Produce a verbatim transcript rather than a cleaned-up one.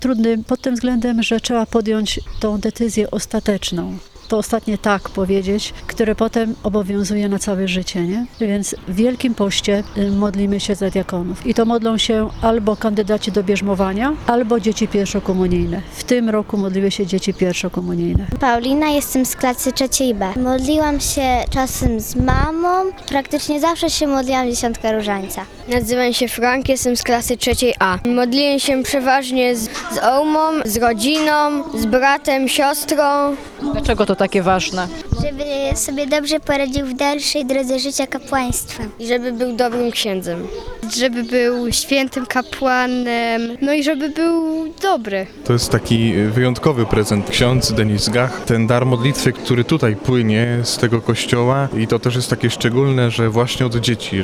trudny pod tym względem, że trzeba podjąć tą decyzję ostateczną. To ostatnie tak powiedzieć, które potem obowiązuje na całe życie, nie? Więc w Wielkim Poście modlimy się za diakonów. I to modlą się albo kandydaci do bierzmowania, albo dzieci pierwszokomunijne. W tym roku modliły się dzieci pierwszokomunijne. Paulina, jestem z klasy trzeciej B. Modliłam się czasem z mamą, praktycznie zawsze się modliłam dziesiątkę różańca. Nazywam się Frank, jestem z klasy trzeciej A. Modliłem się przeważnie z, z Ołmą, z rodziną, z bratem, siostrą. Dlaczego to takie ważne? Żeby sobie dobrze poradził w dalszej drodze życia kapłaństwa. I żeby był dobrym księdzem. Żeby był świętym kapłanem, no i żeby był dobry. To jest taki wyjątkowy prezent. Ksiądz Denis Gach, ten dar modlitwy, który tutaj płynie z tego kościoła i to też jest takie szczególne, że właśnie od dzieci,